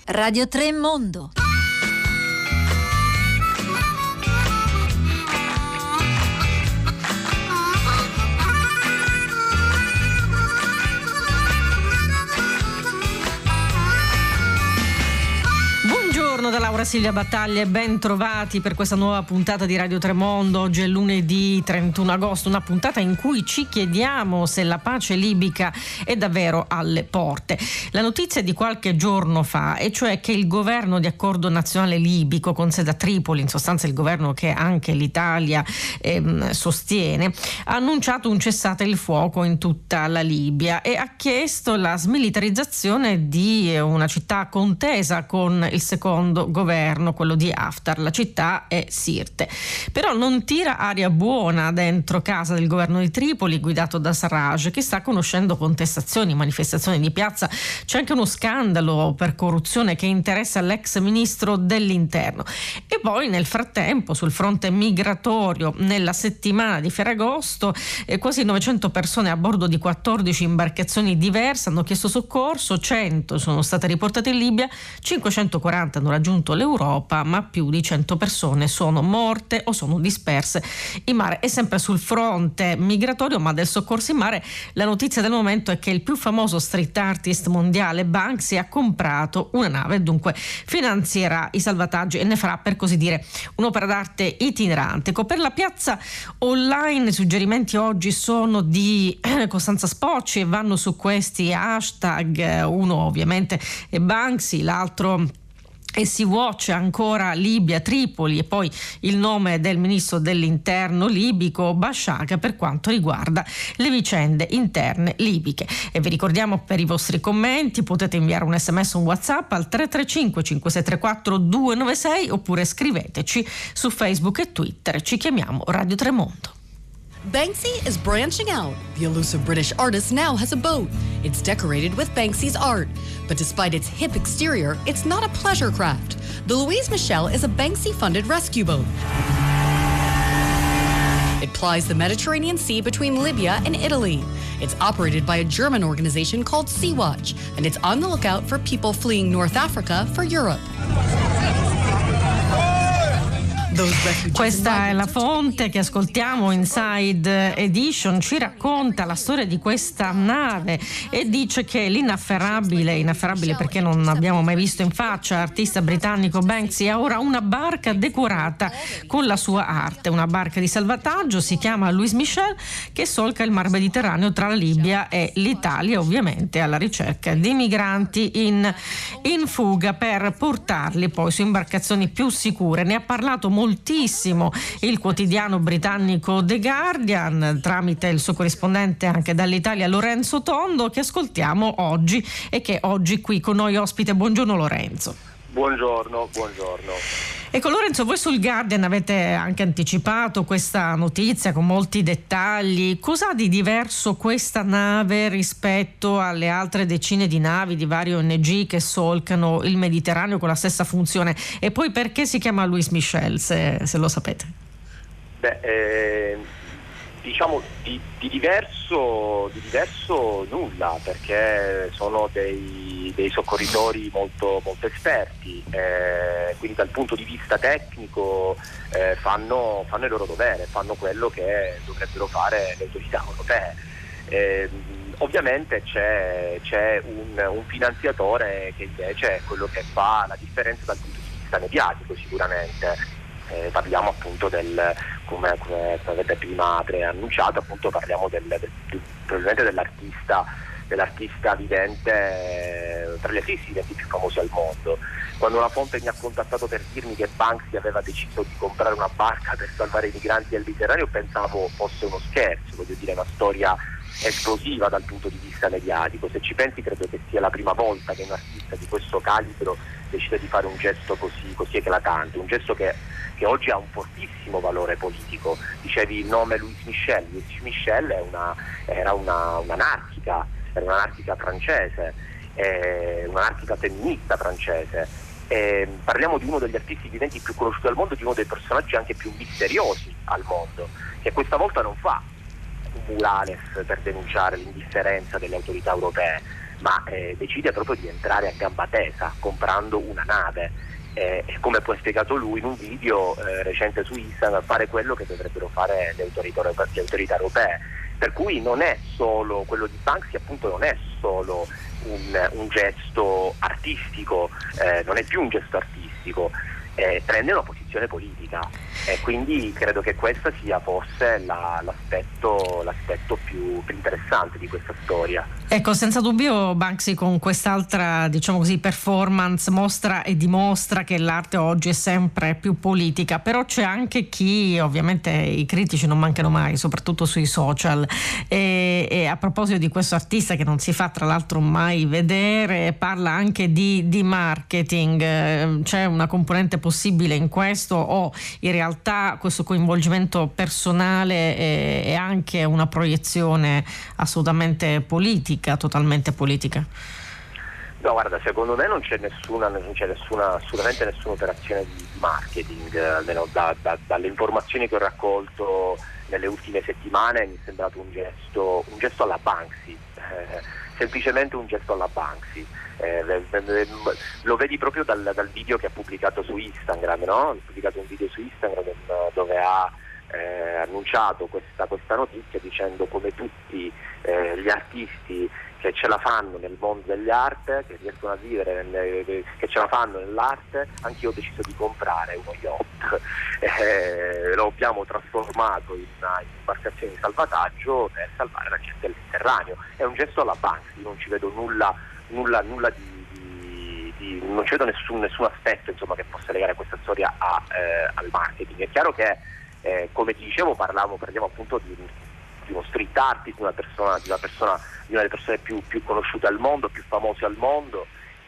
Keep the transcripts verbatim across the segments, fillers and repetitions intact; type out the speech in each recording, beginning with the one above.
Radio tre Mondo. Da Laura Silvia Battaglia e ben trovati per questa nuova puntata di Radio tre Mondo. Oggi è lunedì trentuno agosto, una puntata in cui ci chiediamo se la pace libica è davvero alle porte. La notizia di qualche giorno fa, e cioè che il governo di accordo nazionale libico con sede a Tripoli, in sostanza il governo che anche l'Italia ehm, sostiene, ha annunciato un cessate il fuoco in tutta la Libia e ha chiesto la smilitarizzazione di una città contesa con il secondo governo, quello di Haftar. La città è Sirte, però non tira aria buona dentro casa del governo di Tripoli guidato da Sarraj, che sta conoscendo contestazioni, manifestazioni di piazza. C'è anche uno scandalo per corruzione che interessa l'ex ministro dell'interno. E poi nel frattempo sul fronte migratorio, nella settimana di Ferragosto, eh, quasi novecento persone a bordo di quattordici imbarcazioni diverse hanno chiesto soccorso, cento sono state riportate in Libia, cinquecentoquaranta hanno raggiunto l'Europa, ma più di cento persone sono morte o sono disperse in mare. E sempre sul fronte migratorio, ma del soccorso in mare, la notizia del momento è che il più famoso street artist mondiale Banksy ha comprato una nave, dunque finanzierà i salvataggi e ne farà, per così dire, un'opera d'arte itinerante. Per la piazza online i suggerimenti oggi sono di Costanza Spocci e vanno su questi hashtag. Uno ovviamente è Banksy, l'altro e si watch ancora Libia, Tripoli, e poi il nome del ministro dell'interno libico Bashagha per quanto riguarda le vicende interne libiche. E vi ricordiamo, per i vostri commenti potete inviare un sms o un WhatsApp al tre tre cinque cinque sei tre quattro due nove sei oppure scriveteci su Facebook e Twitter. Ci chiamiamo Radio tre Mondo. Banksy is branching out. The elusive British artist now has a boat. It's decorated with Banksy's art. But despite its hip exterior, it's not a pleasure craft. The Louise Michel is a Banksy-funded rescue boat. It plies the Mediterranean Sea between Libya and Italy. It's operated by a German organization called Sea-Watch, and it's on the lookout for people fleeing North Africa for Europe. Questa è la fonte che ascoltiamo. Inside Edition ci racconta la storia di questa nave e dice che l'inafferrabile, inafferrabile perché non abbiamo mai visto in faccia, artista britannico Banksy ha ora una barca decorata con la sua arte, una barca di salvataggio, si chiama Louise Michel, che solca il mar Mediterraneo tra la Libia e l'Italia, ovviamente alla ricerca di migranti in, in fuga per portarli poi su imbarcazioni più sicure. Ne ha parlato molto moltissimo il quotidiano britannico The Guardian tramite il suo corrispondente anche dall'Italia Lorenzo Tondo, che ascoltiamo oggi e che oggi qui con noi ospite. Buongiorno Lorenzo. Buongiorno, buongiorno. Ecco Lorenzo, voi sul Guardian avete anche anticipato questa notizia con molti dettagli. Cos'ha di diverso questa nave rispetto alle altre decine di navi di varie O N G che solcano il Mediterraneo con la stessa funzione? E poi perché si chiama Louise Michel, se, se lo sapete? Beh, eh, diciamo di, di diverso di diverso nulla, perché sono dei, dei soccorritori molto, molto esperti, eh, quindi dal punto di vista tecnico eh, fanno, fanno il loro dovere, fanno quello che dovrebbero fare le autorità europee. Eh, ovviamente c'è, c'è un, un finanziatore che invece è quello che fa la differenza dal punto di vista mediatico, sicuramente. Eh, parliamo appunto del, come, come avete prima preannunciato, appunto parliamo del, del, del, probabilmente dell'artista dell'artista vivente, tra gli artisti viventi più famosi al mondo. Quando una fonte mi ha contattato per dirmi che Banksy aveva deciso di comprare una barca per salvare i migranti del Mediterraneo, pensavo fosse uno scherzo, voglio dire, una storia esplosiva dal punto di vista mediatico. Se ci pensi, credo che sia la prima volta che un artista di questo calibro decide di fare un gesto così, così eclatante, un gesto che, che oggi ha un fortissimo valore politico. Dicevi il nome Louise Michel. Louise Michel è una, era una, un'anarchica, era un'anarchica francese, eh, un'anarchica femminista francese. Eh, parliamo di uno degli artisti viventi più conosciuti al mondo, di uno dei personaggi anche più misteriosi al mondo, che questa volta non fa un murales per denunciare l'indifferenza delle autorità europee, ma eh, decide proprio di entrare a gamba tesa comprando una nave. Eh, come poi ha spiegato lui in un video eh, recente su Instagram, fare quello che dovrebbero fare le autorità, le autorità europee. Per cui non è solo quello di Banksy, appunto non è solo un, un gesto artistico, eh, non è più un gesto artistico, eh, prende una posizione politica, e quindi credo che questo sia forse la, l'aspetto, l'aspetto più, più interessante di questa storia. Ecco, senza dubbio Banksy con quest'altra, diciamo così, performance mostra e dimostra che l'arte oggi è sempre più politica, però c'è anche chi, ovviamente i critici non mancano mai, soprattutto sui social, e, e a proposito di questo artista che non si fa tra l'altro mai vedere, parla anche di, di marketing. C'è una componente possibile in questo, o in realtà questo coinvolgimento personale è, è anche una proiezione assolutamente politica, totalmente politica? No, guarda, secondo me non c'è nessuna, non c'è nessuna, assolutamente nessuna operazione di marketing, almeno da, da, dalle informazioni che ho raccolto nelle ultime settimane mi è sembrato un gesto, un gesto alla Banksy, eh, semplicemente un gesto alla Banksy. Eh, lo vedi proprio dal, dal video che ha pubblicato su Instagram, no? Ha pubblicato un video su Instagram dove ha eh, annunciato questa, questa notizia, dicendo come tutti eh, gli artisti che ce la fanno nel mondo dell'arte, che riescono a vivere, nelle, che ce la fanno nell'arte, anch'io ho deciso di comprare uno yacht. Eh, lo abbiamo trasformato in una imbarcazione di salvataggio per salvare la gente del Mediterraneo. È un gesto alla Banksy, non ci vedo nulla, nulla, nulla di, di, di non ci vedo nessun, nessun aspetto, insomma, che possa legare questa storia a, eh, al marketing. È chiaro che, eh, come ti dicevo, parliamo, parliamo appunto di di uno street artist, di una persona, di una persona, di una delle persone più, più conosciute al mondo, più famose al mondo,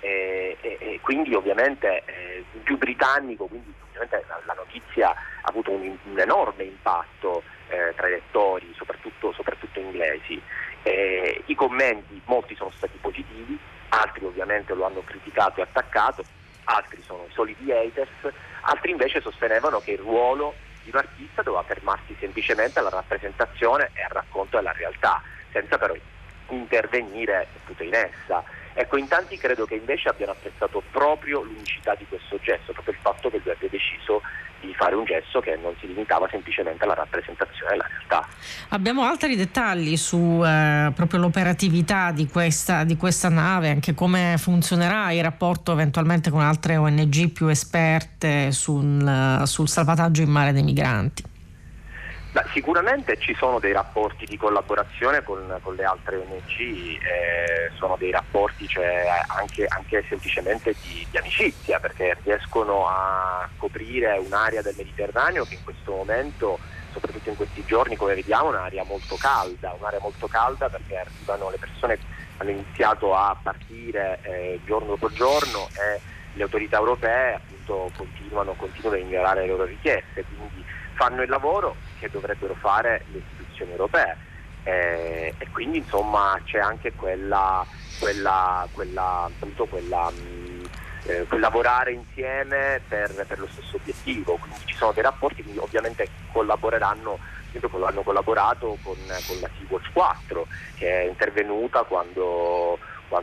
e, e, e quindi ovviamente eh, più britannico, quindi ovviamente la, la notizia ha avuto un, un enorme impatto eh, tra i lettori, soprattutto, soprattutto inglesi. Eh, i commenti, molti sono stati positivi, altri ovviamente lo hanno criticato e attaccato, altri sono i soliti haters, altri invece sostenevano che il ruolo di un artista doveva fermarsi semplicemente alla rappresentazione e al racconto della realtà, senza però intervenire appunto in essa. Ecco, in tanti credo che invece abbiano apprezzato proprio l'unicità di questo gesto, proprio il fatto che lui abbia deciso di fare un gesto che non si limitava semplicemente alla rappresentazione della realtà. Abbiamo altri dettagli su eh, proprio l'operatività di questa, di questa nave, anche come funzionerà il rapporto eventualmente con altre O N G più esperte sul, sul salvataggio in mare dei migranti? Beh, sicuramente ci sono dei rapporti di collaborazione con, con le altre O N G, eh, sono dei rapporti, cioè, anche, anche semplicemente di, di amicizia, perché riescono a coprire un'area del Mediterraneo che in questo momento, soprattutto in questi giorni, come vediamo, è un'area molto calda, un'area molto calda perché arrivano le persone, hanno iniziato a partire eh, giorno dopo giorno, e le autorità europee appunto continuano, continuano a ignorare le loro richieste, quindi fanno il lavoro che dovrebbero fare le istituzioni europee, eh, e quindi insomma c'è anche quella, quella, quella appunto quella, mh, eh, quel lavorare insieme per, per lo stesso obiettivo, quindi ci sono dei rapporti, quindi ovviamente collaboreranno, hanno collaborato con, con la Sea-Watch quattro, che è intervenuta quando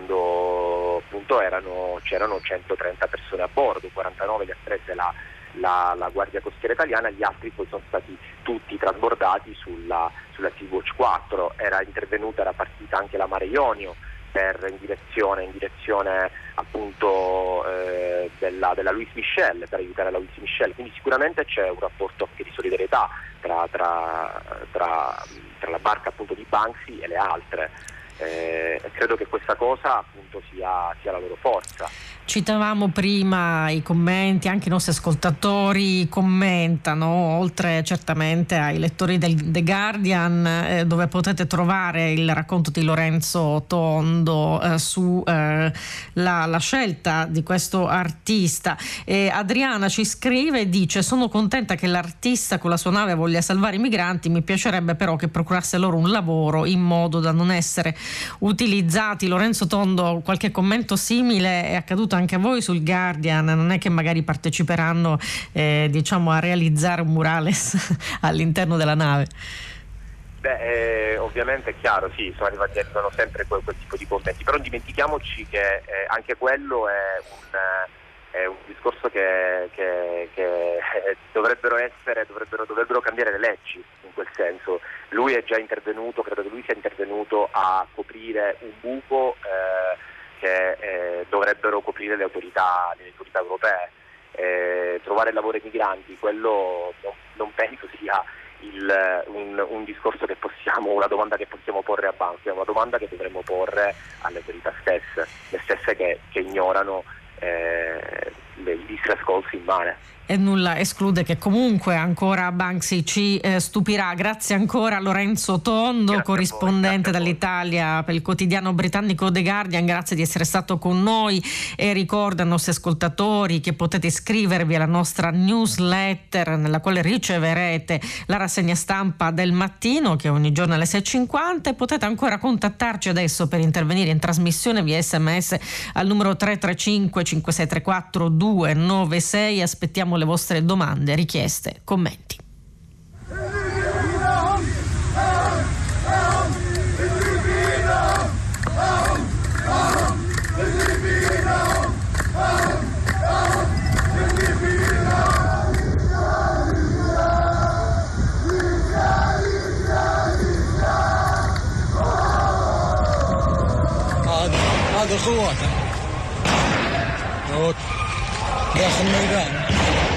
quando appunto erano, c'erano centotrenta persone a bordo, quarantanove le ha prese la La, la Guardia Costiera Italiana, gli altri poi sono stati tutti trasbordati sulla, sulla Sea-Watch quattro. Era intervenuta, era partita anche la Mare Ionio per, in direzione, in direzione appunto eh, della, della Louis Michel, per aiutare la Louis Michel, quindi sicuramente c'è un rapporto anche di solidarietà tra, tra, tra, tra la barca appunto di Banksy e le altre. Eh, credo che questa cosa appunto sia, sia la loro forza. Citavamo prima i commenti, anche i nostri ascoltatori commentano, oltre certamente ai lettori del The Guardian, eh, dove potete trovare il racconto di Lorenzo Tondo eh, su eh, la, la scelta di questo artista. E Adriana ci scrive e dice: sono contenta che l'artista con la sua nave voglia salvare i migranti, mi piacerebbe però che procurasse loro un lavoro in modo da non essere utilizzati. Lorenzo Tondo, qualche commento simile è accaduto anche a voi sul Guardian? Non è che magari parteciperanno eh, diciamo a realizzare un murales all'interno della nave? Beh, eh, ovviamente è chiaro, sì, sono arrivati, arrivano sempre quel, quel tipo di commenti, però non dimentichiamoci che eh, anche quello è un, eh, è un discorso che, che, che eh, dovrebbero essere, dovrebbero, dovrebbero cambiare le leggi in quel senso. Lui è già intervenuto, credo che lui sia intervenuto a coprire un buco eh, che eh, dovrebbero coprire le autorità, le autorità europee. Eh, trovare lavoro ai migranti, quello non, non penso sia Il, un, un discorso che possiamo, una domanda che possiamo porre a Banfi, è una domanda che dovremmo porre alle autorità stesse, le stesse che, che ignorano eh, le, i distress calls in mare. E nulla esclude che comunque ancora Banksy ci eh, stupirà. Grazie ancora a Lorenzo Tondo, Grazie corrispondente voi, dall'Italia per il quotidiano britannico The Guardian. Grazie di essere stato con noi e ricordo ai nostri ascoltatori che potete iscrivervi alla nostra newsletter nella quale riceverete la rassegna stampa del mattino che ogni giorno alle sei e cinquanta, e potete ancora contattarci adesso per intervenire in trasmissione via sms al numero tre tre cinque cinque sei tre quattro due nove sei. Aspettiamo le vostre domande, richieste, commenti. هذا قوته داخل الميدان.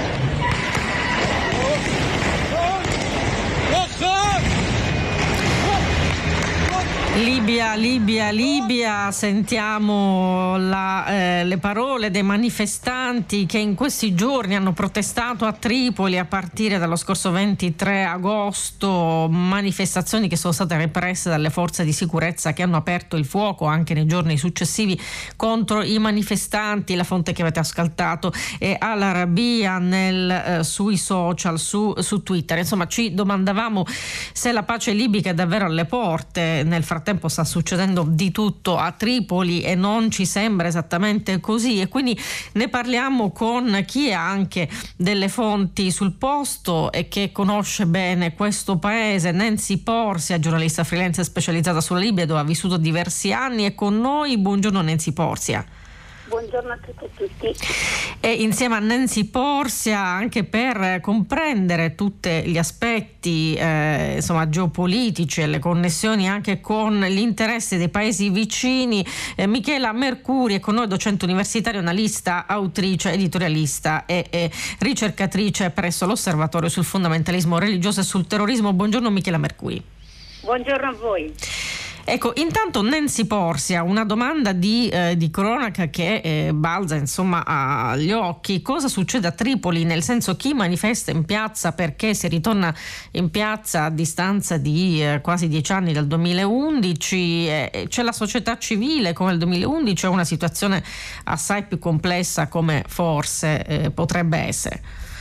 Libia, Libia, Libia, sentiamo la, eh, le parole dei manifestanti che in questi giorni hanno protestato a Tripoli a partire dallo scorso ventitré agosto, manifestazioni che sono state represse dalle forze di sicurezza che hanno aperto il fuoco anche nei giorni successivi contro i manifestanti. La fonte che avete ascoltato è Al Arabiya nel, eh, sui social, su, su Twitter. Insomma, ci domandavamo se la pace libica è davvero alle porte. Nel frattempo sta succedendo di tutto a Tripoli e non ci sembra esattamente così, e quindi ne parliamo con chi ha anche delle fonti sul posto e che conosce bene questo paese. Nancy Porsia, giornalista freelance specializzata sulla Libia, dove ha vissuto diversi anni, è con noi. Buongiorno Nancy Porsia. Buongiorno a tutti e tutti. E insieme a Nancy Porsia, anche per comprendere tutti gli aspetti eh, insomma geopolitici e le connessioni anche con gli interessi dei paesi vicini, eh, Michela Mercuri è con noi, docente universitaria, analista, autrice, editorialista e, e ricercatrice presso l'Osservatorio sul fondamentalismo religioso e sul terrorismo. Buongiorno Michela Mercuri. Buongiorno a voi. Ecco, intanto Nancy Porsia, una domanda di, eh, di cronaca che eh, balza insomma agli occhi. Cosa succede a Tripoli? Nel senso, chi manifesta in piazza, perché si ritorna in piazza a distanza di eh, quasi dieci anni dal duemilaundici? Eh, c'è la società civile come il duemilaundici, è una situazione assai più complessa come forse eh, potrebbe essere?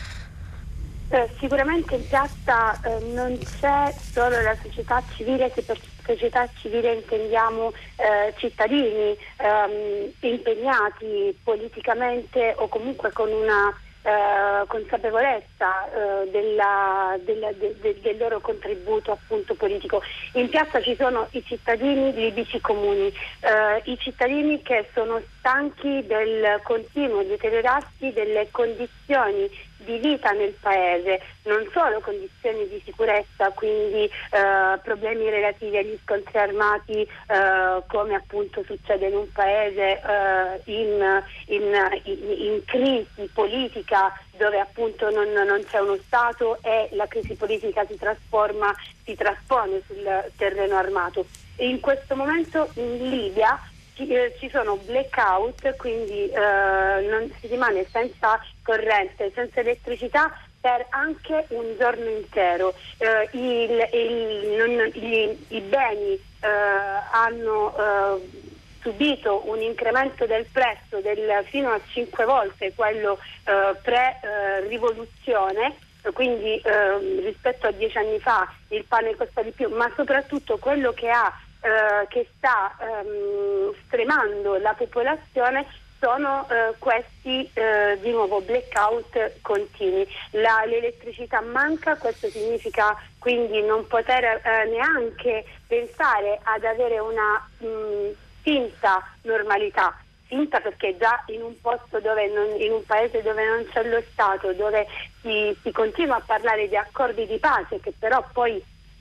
Eh, sicuramente in piazza eh, non c'è solo la società civile, che per società civile intendiamo eh, cittadini ehm, impegnati politicamente o comunque con una eh, consapevolezza eh, della, della, de, de, del loro contributo appunto politico. In piazza ci sono i cittadini libici comuni, eh, i cittadini che sono stanchi del continuo deteriorarsi delle condizioni di vita nel paese, non solo condizioni di sicurezza, quindi eh, problemi relativi agli scontri armati eh, come appunto succede in un paese eh, in, in, in, in crisi politica, dove appunto non, non c'è uno Stato e la crisi politica si trasforma, si traspone sul terreno armato. E in questo momento in Libia Ci, eh, ci sono blackout, quindi eh, non si rimane senza corrente, senza elettricità per anche un giorno intero. Eh, il, il, non, gli, I beni eh, hanno eh, subito un incremento del prezzo del, fino a cinque volte quello eh, pre-rivoluzione. Eh, quindi eh, rispetto a dieci anni fa il pane costa di più, ma soprattutto quello che ha Uh, che sta um, stremando la popolazione sono eh, questi eh, di nuovo blackout continui. La, l'elettricità manca, questo significa quindi non poter eh, neanche pensare ad avere una mh, finta normalità. Finta perché già in un posto dove non, in un paese dove non c'è lo Stato, dove si, si continua a parlare di accordi di pace che però poi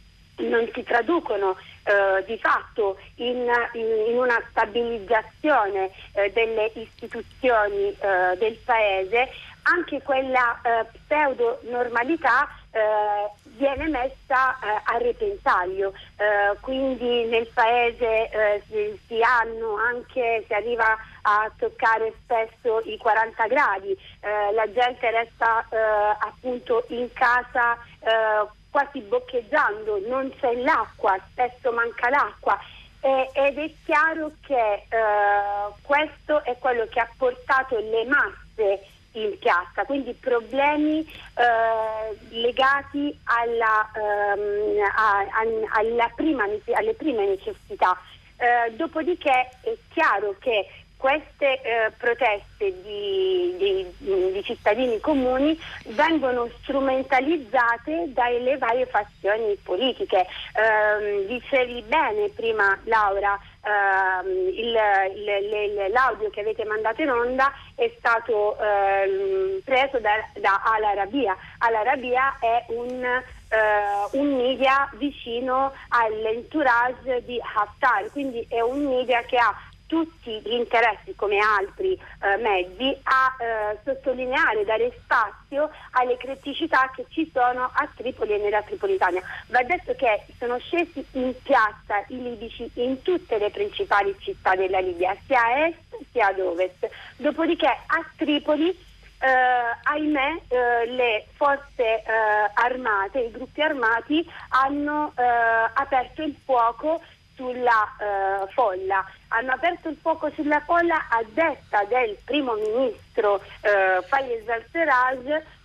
non si traducono eh, di fatto in, in, in una stabilizzazione eh, delle istituzioni eh, del paese, anche quella eh, pseudo normalità eh, viene messa eh, a repentaglio, eh, quindi nel paese eh, si, si hanno anche, si arriva a toccare spesso i quaranta gradi, eh, la gente resta eh, appunto in casa eh, quasi boccheggiando, non c'è l'acqua, spesso manca l'acqua eh, ed è chiaro che eh, questo è quello che ha portato le masse in piazza, quindi problemi eh, legati alla, ehm, a, a, alla prima, alle prime necessità. Eh, dopodiché è chiaro che queste eh, proteste di, di, di cittadini comuni vengono strumentalizzate dalle varie fazioni politiche. Eh, dicevi bene prima, Laura, eh, il, il, il, l'audio che avete mandato in onda è stato eh, preso da, da Al Arabiya. Al Arabiya è un Uh, un media vicino all'entourage di Haftar, quindi è un media che ha tutti gli interessi, come altri uh, mezzi, a uh, sottolineare, dare spazio alle criticità che ci sono a Tripoli e nella Tripolitania. Va detto che sono scesi in piazza i libici in tutte le principali città della Libia, sia a est sia ad ovest. Dopodiché a Tripoli Uh, ahimè uh, le forze uh, armate, i gruppi armati hanno uh, aperto il fuoco sulla uh, folla, hanno aperto il fuoco sulla folla a detta del primo ministro uh, Fayez al-Sarraj,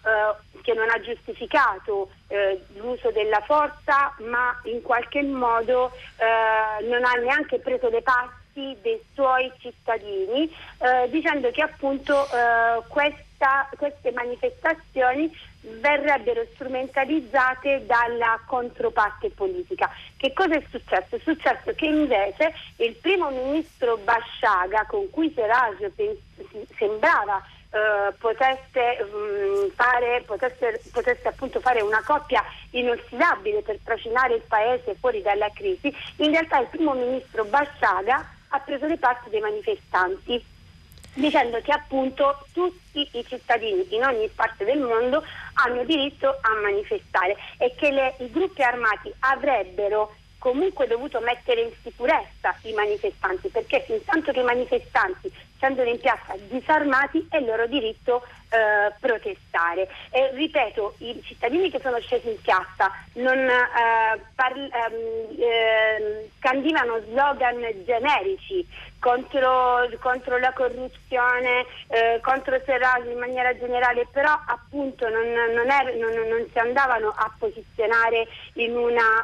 uh, che non ha giustificato uh, l'uso della forza, ma in qualche modo uh, non ha neanche preso le parti dei suoi cittadini, uh, dicendo che appunto uh, questi queste manifestazioni verrebbero strumentalizzate dalla controparte politica. Che cosa è successo? È successo che invece il primo ministro Bashaga, con cui Sarraj sembrava Uh, potesse, um, fare, potesse, potesse appunto fare una coppia inossidabile per trascinare il paese fuori dalla crisi, in realtà il primo ministro Bashaga ha preso le parti dei manifestanti, dicendo che appunto tutti i cittadini in ogni parte del mondo hanno diritto a manifestare e che le, i gruppi armati avrebbero comunque dovuto mettere in sicurezza i manifestanti, perché fin tanto che i manifestanti scendono in piazza disarmati è il loro diritto eh, protestare. E ripeto, i cittadini che sono scesi in piazza non eh, parli, ehm, eh, scandivano slogan generici contro, contro la corruzione, eh, contro Sarraj in maniera generale, però appunto non, non, er, non, non si andavano a posizionare in una,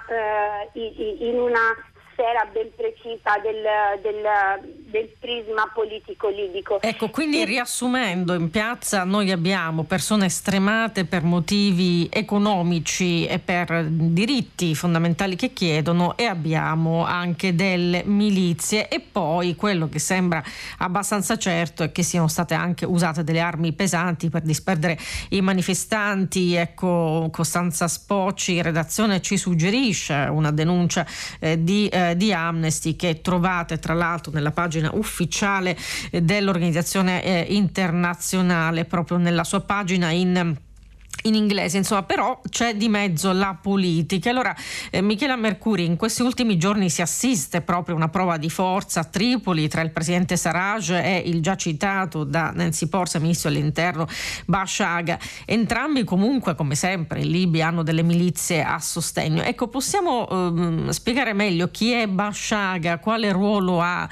eh, in una sfera ben precisa del, del, del prisma politico libico. Ecco, quindi riassumendo, in piazza noi abbiamo persone stremate per motivi economici e per diritti fondamentali che chiedono, e abbiamo anche delle milizie, e poi quello che sembra abbastanza certo è che siano state anche usate delle armi pesanti per disperdere i manifestanti. Ecco, Costanza Spocci, redazione, ci suggerisce una denuncia eh, di eh, di Amnesty che trovate tra l'altro nella pagina ufficiale eh, dell'organizzazione eh, internazionale, proprio nella sua pagina in in inglese, insomma, però c'è di mezzo la politica. Allora, eh, Michela Mercuri, in questi ultimi giorni si assiste proprio a una prova di forza a Tripoli tra il presidente Sarraj e il già citato da Nancy Porza, ministro dell'interno, Bashaga. Entrambi comunque, come sempre, in Libia hanno delle milizie a sostegno. Ecco, possiamo ehm, spiegare meglio chi è Bashaga, quale ruolo ha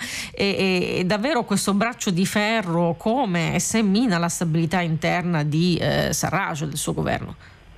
e, e davvero questo braccio di ferro come e se mina la stabilità interna di eh, Sarraj, del suo governo?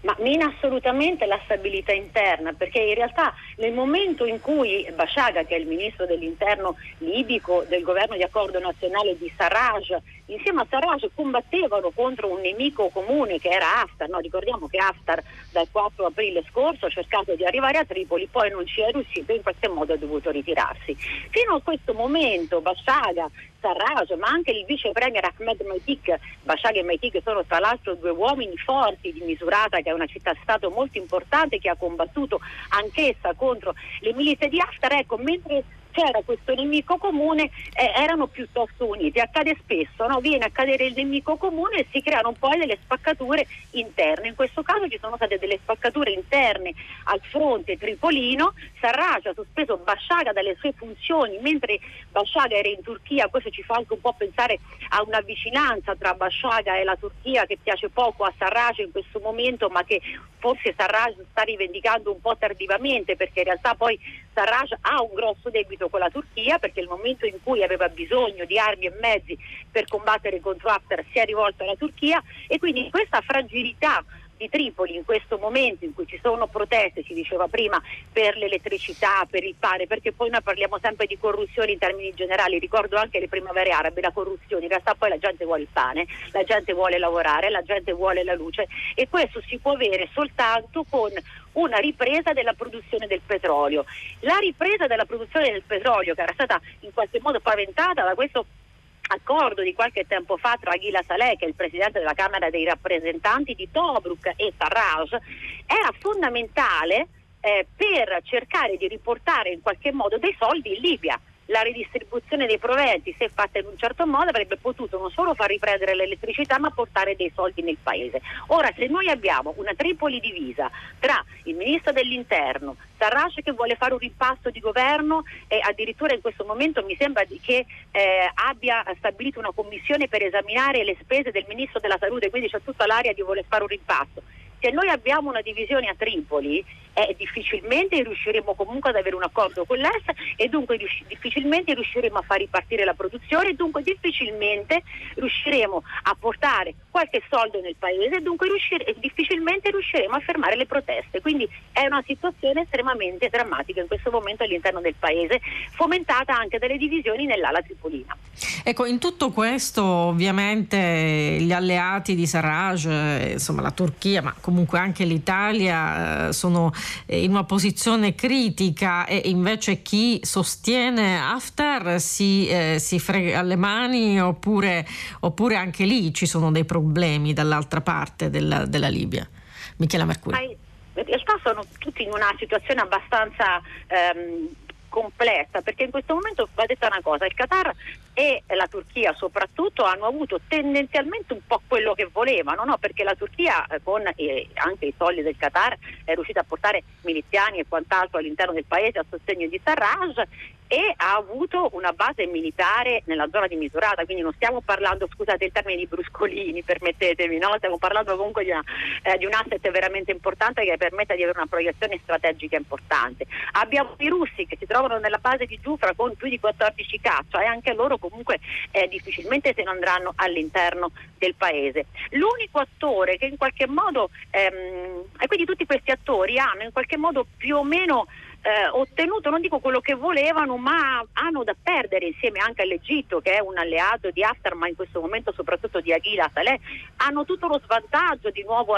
ma mina assolutamente la stabilità interna, perché in realtà nel momento in cui Bashaga, che è il ministro dell'interno libico del governo di accordo nazionale di Sarraj, insieme a Sarraj combattevano contro un nemico comune che era Haftar, no? Ricordiamo che Haftar dal quattro aprile scorso ha cercato di arrivare a Tripoli, poi non ci è riuscito e in qualche modo ha dovuto ritirarsi. Fino a questo momento Bashaga, Sarraj, ma anche il vice premier Ahmed Maitik, Bashaga e Maitik sono tra l'altro due uomini forti di Misurata, che è una città-stato molto importante che ha combattuto anch'essa contro le milizie di Haftar. Ecco, mentre c'era questo nemico comune, eh, erano piuttosto uniti. Accade spesso, no? Viene a cadere il nemico comune e si creano poi delle spaccature interne. In questo caso ci sono state delle spaccature interne al fronte tripolino. Sarraj ha sospeso Bashaga dalle sue funzioni mentre Bashaga era in Turchia. Questo ci fa anche un po' pensare a una vicinanza tra Bashaga e la Turchia che piace poco a Sarraj in questo momento, ma che forse Sarraj sta rivendicando un po' tardivamente, perché in realtà poi Sarraj ha un grosso debito con la Turchia, perché il momento in cui aveva bisogno di armi e mezzi per combattere contro Haftar si è rivolto alla Turchia, e quindi questa fragilità di Tripoli in questo momento in cui ci sono proteste, si diceva prima, per l'elettricità, per il pane, perché poi noi parliamo sempre di corruzione in termini generali, ricordo anche le primavere arabe, la corruzione, in realtà poi la gente vuole il pane, la gente vuole lavorare, la gente vuole la luce, e questo si può avere soltanto con una ripresa della produzione del petrolio. La ripresa della produzione del petrolio, che era stata in qualche modo paventata da questo accordo di qualche tempo fa tra Ghila Saleh, che è il presidente della Camera dei rappresentanti, di Tobruk, e Sarraj, era fondamentale eh, per cercare di riportare in qualche modo dei soldi in Libia. La ridistribuzione dei proventi, se fatta in un certo modo, avrebbe potuto non solo far riprendere l'elettricità ma portare dei soldi nel paese. Ora, se noi abbiamo una Tripoli divisa tra il ministro dell'interno, Sarraj che vuole fare un rimpasto di governo, e addirittura in questo momento mi sembra che eh, abbia stabilito una commissione per esaminare le spese del ministro della salute, quindi c'è tutta l'area di voler fare un rimpasto. Se noi abbiamo una divisione a Tripoli, eh, difficilmente riusciremo comunque ad avere un accordo con l'Est, e dunque riusci- difficilmente riusciremo a far ripartire la produzione, e dunque difficilmente riusciremo a portare qualche soldo nel paese, e dunque riuscire- difficilmente riusciremo a fermare le proteste. Quindi è una situazione estremamente drammatica in questo momento all'interno del paese, fomentata anche dalle divisioni nell'ala tripolina. Ecco, in tutto questo ovviamente gli alleati di Sarraj, eh, insomma la Turchia, ma comunque anche l'Italia, eh, sono in una posizione critica, e invece chi sostiene Haftar si, eh, si frega le mani, oppure, oppure anche lì ci sono dei problemi dall'altra parte della, della Libia. Michela Mercuri. Ma in realtà sono tutti in una situazione abbastanza ehm, complessa, perché in questo momento va detta una cosa: il Qatar e la Turchia soprattutto hanno avuto tendenzialmente un po' quello che volevano, no? Perché la Turchia eh, con eh, anche i soldi del Qatar è riuscita a portare miliziani e quant'altro all'interno del paese a sostegno di Sarraj, e ha avuto una base militare nella zona di Misurata, quindi non stiamo parlando, scusate il termine, di bruscolini, permettetemi, no? Stiamo parlando comunque di, una, eh, di un asset veramente importante che permette di avere una proiezione strategica importante. Abbiamo i russi che si trovano nella base di Giufra con più di quattordici caccia, e anche loro comunque eh, difficilmente se ne andranno all'interno del paese. L'unico attore che in qualche modo, ehm, e quindi tutti questi attori hanno in qualche modo più o meno Eh, ottenuto, non dico quello che volevano, ma hanno da perdere, insieme anche all'Egitto, che è un alleato di Haftar, ma in questo momento soprattutto di Ghila Saleh, hanno tutto lo svantaggio di nuovo a,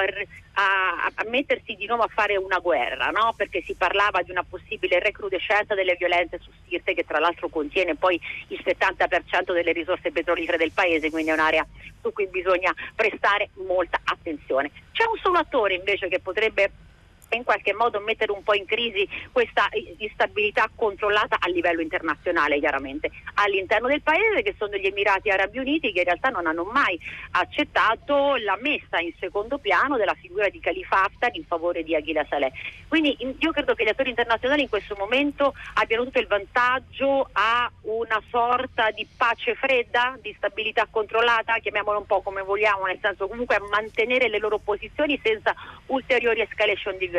a, a mettersi di nuovo a fare una guerra, no? Perché si parlava di una possibile recrudescenza delle violenze su Sirte, che tra l'altro contiene poi il settanta per cento delle risorse petrolifere del paese, quindi è un'area su cui bisogna prestare molta attenzione. C'è un solo attore invece che potrebbe in qualche modo mettere un po' in crisi questa instabilità controllata a livello internazionale, chiaramente all'interno del paese, che sono gli Emirati Arabi Uniti, che in realtà non hanno mai accettato la messa in secondo piano della figura di Khalifa Haftar in favore di Ghila Saleh. Quindi io credo che gli attori internazionali in questo momento abbiano tutto il vantaggio a una sorta di pace fredda, di stabilità controllata, chiamiamola un po' come vogliamo, nel senso comunque a mantenere le loro posizioni senza ulteriori escalation di violenza.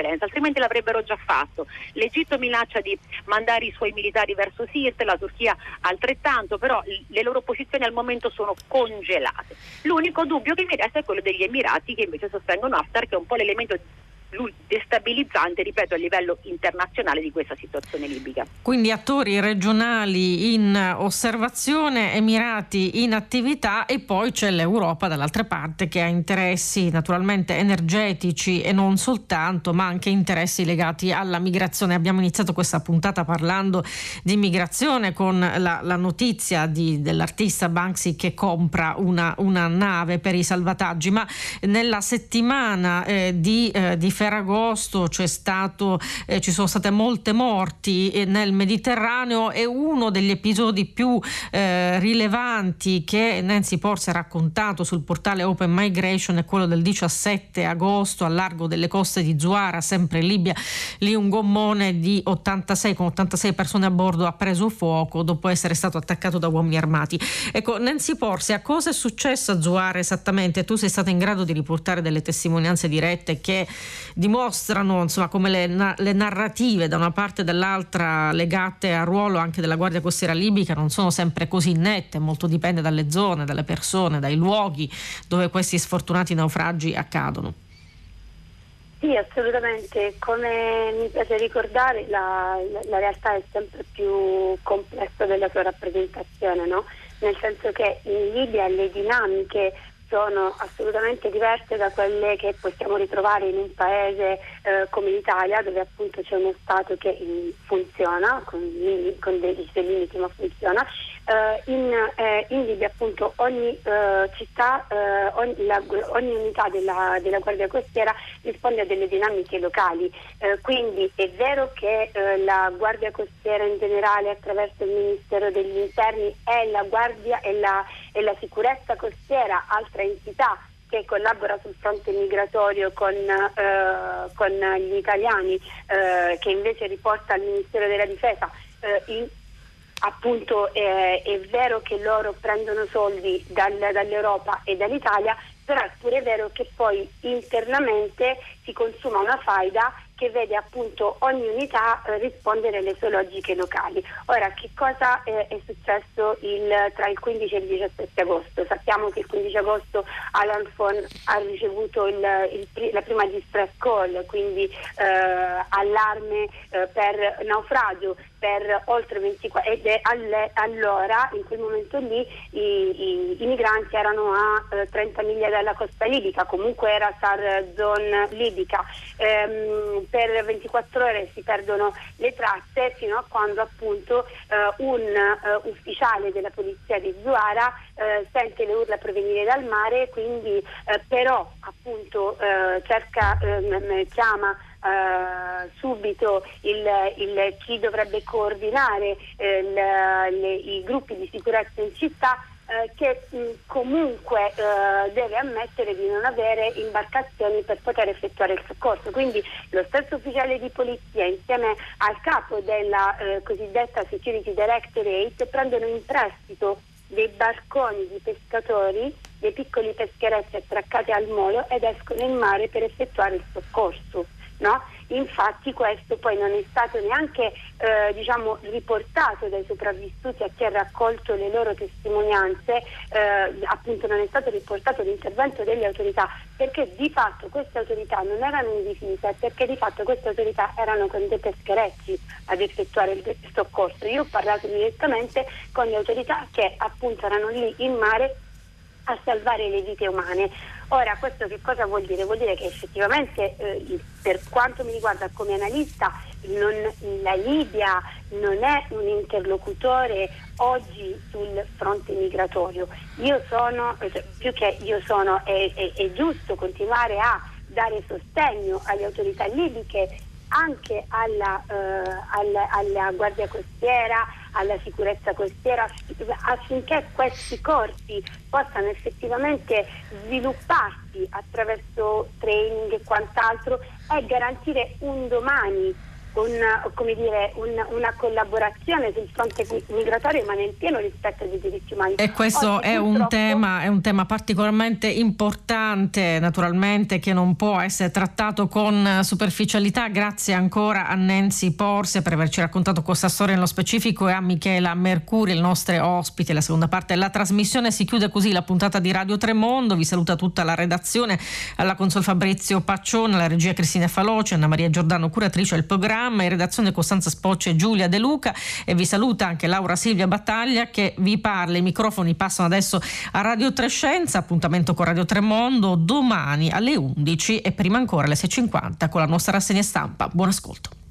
violenza, altrimenti l'avrebbero già fatto. L'Egitto minaccia di mandare i suoi militari verso Sirte, la Turchia altrettanto, però le loro posizioni al momento sono congelate. L'unico dubbio che mi resta è quello degli Emirati, che invece sostengono Haftar, che è un po' l'elemento destabilizzante, ripeto, a livello internazionale di questa situazione libica. Quindi attori regionali in osservazione, Emirati in attività, e poi c'è l'Europa dall'altra parte che ha interessi naturalmente energetici e non soltanto, ma anche interessi legati alla migrazione. Abbiamo iniziato questa puntata parlando di migrazione con la, la notizia di, dell'artista Banksy che compra una, una nave per i salvataggi, ma nella settimana eh, di, eh, di Ferragosto c'è stato, eh, ci sono state molte morti eh, nel Mediterraneo, e uno degli episodi più eh, rilevanti che Nancy Porse ha raccontato sul portale Open Migration è quello del diciassette agosto al largo delle coste di Zuara, sempre in Libia. Lì un gommone di ottantasei con ottantasei persone a bordo ha preso fuoco dopo essere stato attaccato da uomini armati. Ecco, Nancy Porse, a cosa è successo a Zuara esattamente? Tu sei stata in grado di riportare delle testimonianze dirette che dimostrano insomma come le, le narrative da una parte e dall'altra legate al ruolo anche della Guardia Costiera libica non sono sempre così nette, molto dipende dalle zone, dalle persone, dai luoghi dove questi sfortunati naufragi accadono. Sì, assolutamente. Come mi piace ricordare, la, la, la realtà è sempre più complessa della sua rappresentazione, no? Nel senso che in Libia le dinamiche sono assolutamente diverse da quelle che possiamo ritrovare in un paese eh, come l'Italia, dove appunto c'è uno Stato che in, funziona, con, con dei suoi limiti, ma funziona. Uh, in, eh, in Libia appunto ogni uh, città, uh, ogni, la, ogni unità della, della Guardia Costiera risponde a delle dinamiche locali, uh, quindi è vero che uh, la Guardia Costiera in generale attraverso il Ministero degli Interni è la Guardia e la, e la Sicurezza Costiera, altra entità che collabora sul fronte migratorio con, uh, con gli italiani, uh, che invece riporta al Ministero della Difesa. Uh, in, Appunto eh, è vero che loro prendono soldi dal, dall'Europa e dall'Italia, però è pure vero che poi internamente si consuma una faida che vede appunto ogni unità eh, rispondere alle sue logiche locali. Ora, che cosa eh, è successo il, tra il quindici e il diciassette agosto? Sappiamo che il quindici agosto Alan Fon ha ricevuto il, il, la prima distress call, quindi eh, allarme eh, per naufragio per oltre ventiquattro, ed è alle, allora, in quel momento lì, i, i, i migranti erano a eh, trenta miglia dalla costa libica, comunque era SAR zone libica. Ehm, per ventiquattro ore si perdono le tracce fino a quando appunto eh, un uh, ufficiale della polizia di Zuara eh, sente le urla provenire dal mare, quindi eh, però appunto eh, cerca, eh, chiama Uh, subito il, il chi dovrebbe coordinare eh, le, le, i gruppi di sicurezza in città, eh, che mh, comunque eh, deve ammettere di non avere imbarcazioni per poter effettuare il soccorso. Quindi lo stesso ufficiale di polizia insieme al capo della eh, cosiddetta Security Directorate prendono in prestito dei barconi di pescatori, dei piccoli pescherecci attraccati al molo, ed escono in mare per effettuare il soccorso. No? Infatti questo poi non è stato neanche eh, diciamo riportato dai sopravvissuti a chi ha raccolto le loro testimonianze, eh, appunto non è stato riportato l'intervento delle autorità, perché di fatto queste autorità non erano in divisa, perché di fatto queste autorità erano con dei pescherecci ad effettuare il, il soccorso. Io ho parlato direttamente con le autorità che appunto erano lì in mare a salvare le vite umane. Ora, questo che cosa vuol dire? Vuol dire che effettivamente eh, per quanto mi riguarda come analista, non, la Libia non è un interlocutore oggi sul fronte migratorio. Io sono, più che io sono, è, è, è giusto continuare a dare sostegno alle autorità libiche, anche alla, eh, alla, alla Guardia Costiera, alla sicurezza costiera, affinché questi corpi possano effettivamente svilupparsi attraverso training e quant'altro, e garantire un domani un, come dire, un, una collaborazione sul fronte migratorio, ma nel pieno rispetto dei diritti umani. E questo Oggi, è un tema, è un tema particolarmente importante, naturalmente, che non può essere trattato con superficialità. Grazie ancora a Nancy Porsia per averci raccontato questa storia nello specifico, e a Michela Mercuri, il nostro ospite. La seconda parte della trasmissione si chiude così la puntata di Radio Tremondo. Vi saluta tutta la redazione, alla console Fabrizio Paccione, alla regia Cristina Faloci, Anna Maria Giordano curatrice del programma, in redazione Costanza Spoccia e Giulia De Luca, e vi saluta anche Laura Silvia Battaglia che vi parla. I microfoni passano adesso a Radio Trescenza. Appuntamento con Radio Tremondo domani alle undici e prima ancora alle sei e cinquanta con la nostra rassegna stampa. Buon ascolto.